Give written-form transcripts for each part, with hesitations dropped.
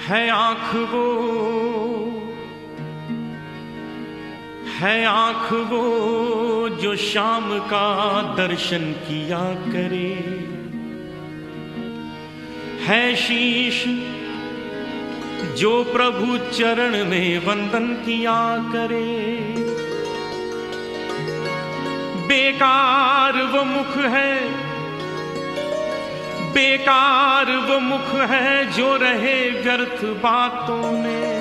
है आँख वो, है आँख वो जो शाम का दर्शन किया करे, है शीश जो प्रभु चरण में वंदन किया करे। बेकार वो मुख है, बेकार वो मुख है जो रहे व्यर्थ बातों में।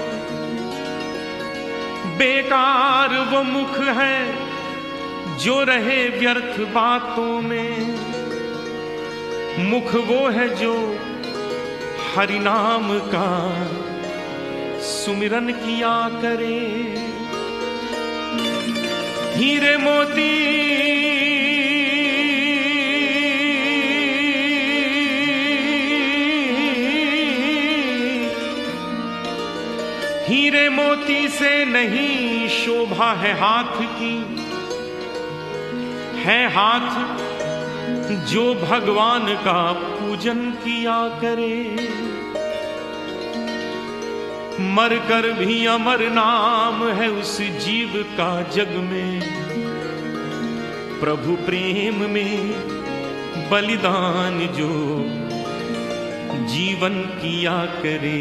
बेकार वो मुख है जो रहे व्यर्थ बातों में। मुख वो है जो हरि नाम का सुमिरन किया करे। हीरे मोती हीरे मोती से नहीं शोभा है हाथ की, है हाथ जो भगवान का पूजन किया करे। मर कर भी अमर नाम है उस जीव का जग में, प्रभु प्रेम में बलिदान जो जीवन किया करे।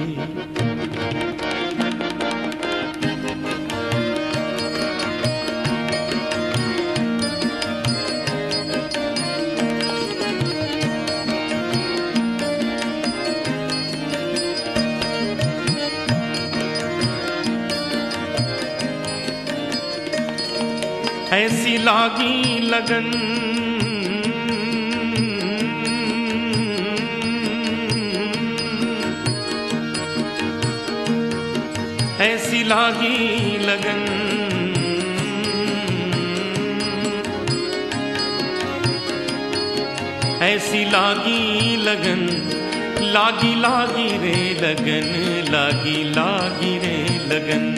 ऐसी लागी लगन, ऐसी लागी लगन, ऐसी लागी लगन, लागी लागी रे लगन, लागी लागी रे लगन।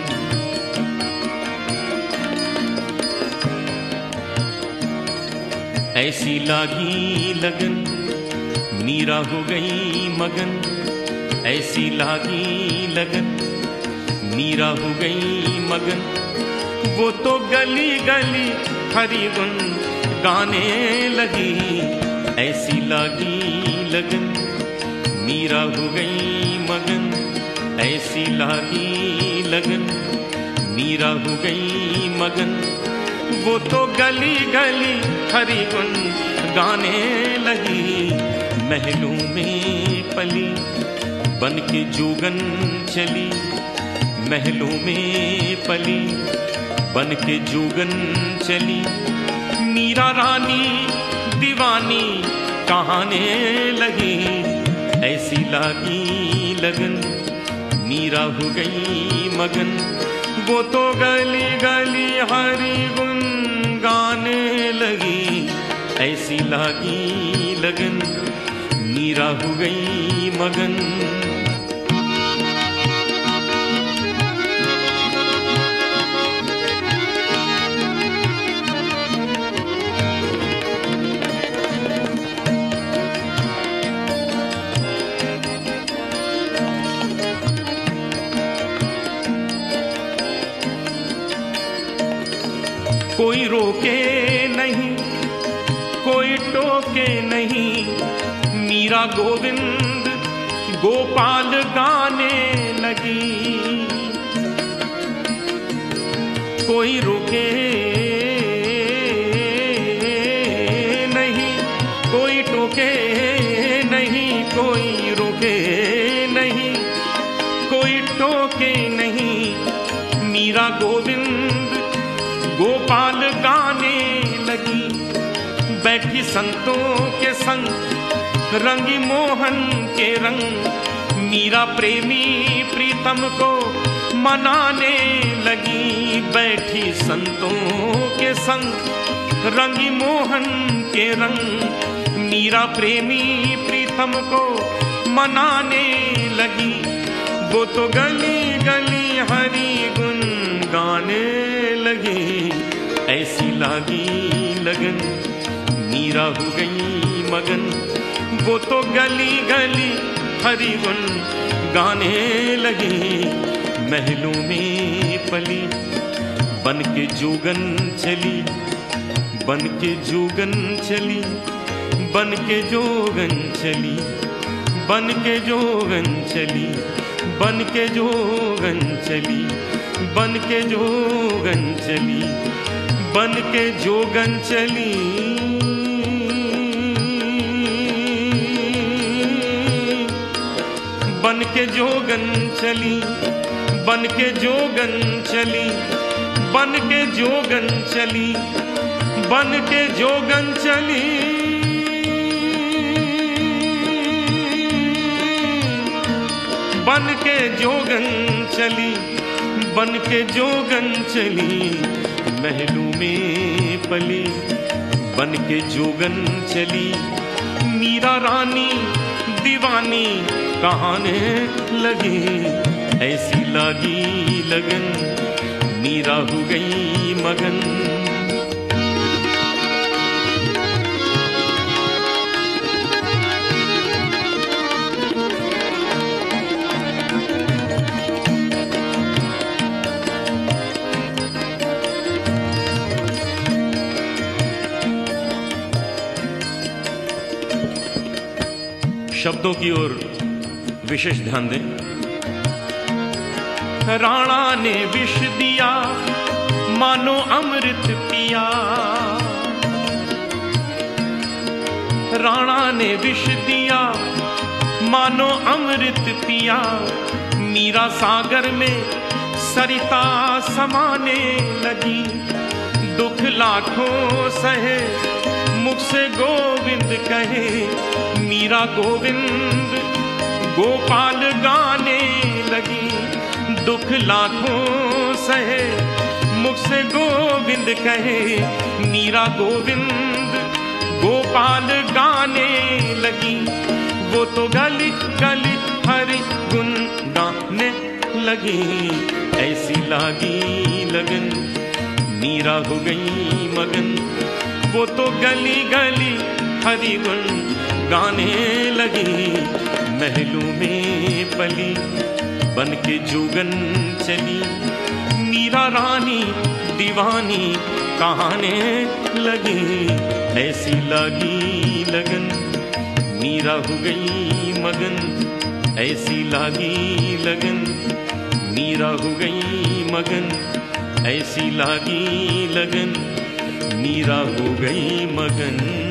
ऐसी लागी लगन मीरा हो गई मगन, ऐसी लागी लगन मीरा हो गई मगन। वो तो गली गली हरि गुन गाने लगी, ऐसी लागी लगन मीरा हो गई मगन, ऐसी लागी लगन मीरा हो गई मगन। वो तो गली गली हरि गुन गाने लगी, महलों में पली बन के जोगन चली, महलों में पली बन के जोगन चली। मीरा रानी दीवानी कहाने लगी, ऐसी लागी लगन मीरा हो गई मगन। वो तो गली गली हरि गुन गाने लगी, ऐसी लागी लगन मीरा हो गई मगन। कोई रोके नहीं, कोई टोके नहीं, मीरा गोविंद गोपाल गाने लगी। कोई रोके नहीं, कोई टोके नहीं, कोई रोके नहीं, कोई टोके नहीं, मीरा गोविंद गोपाल गाने लगी। बैठी संतों के संग रंगी मोहन के रंग, मीरा प्रेमी प्रीतम को मनाने लगी। बैठी संतों के संग रंगी मोहन के रंग, मीरा प्रेमी प्रीतम को मनाने लगी। वो तो गली गली हरि गुन गाने लगी, ऐसी लागी लगन मीरा हो गई मगन। वो तो गली गली हरि गुण गाने लगी। महलों में पली बन के जोगन चली, बन के जोगन चली, बन के जोगन चली, बन के जोगन चली, बन के जोगन चली, बन के जोगन चली, बन के जोगन चली। बन के जोगन चली, बन के जोगन चली, बन के जोगन चली, बन के जोगन चली। बन के जोगन चली, बन के जोगन चली। महलों में पली बन के जोगन चली। मीरा रानी दीवानी कहाने लगी, ऐसी लगी लगन मीरा हो गई मगन। शब्दों की ओर विशेष ध्यान दें। राणा ने विष दिया मानो अमृत पिया, राणा ने विष दिया मानो अमृत पिया। मीरा सागर में सरिता समाने लगी, दुख लाखों सहे मुख से गोविंद कहे। मीरा गोविंद गोपाल गाने लगी, दुख लाखों सहे मुख से गोविंद कहे। मीरा गोविंद गोपाल गाने लगी, वो तो गली गली हरि गुण गाने लगी। ऐसी लागी लगन मीरा हो गई मगन, वो तो गली गली हरि गुण गाने लगी। महलों में पली बन के जोगन चली, मीरा रानी दीवानी कहाने लगी। ऐसी लागी लगन मीरा हो गई मगन, ऐसी लागी लगन मीरा हो गई मगन, ऐसी लागी लगन मीरा हो गई मगन।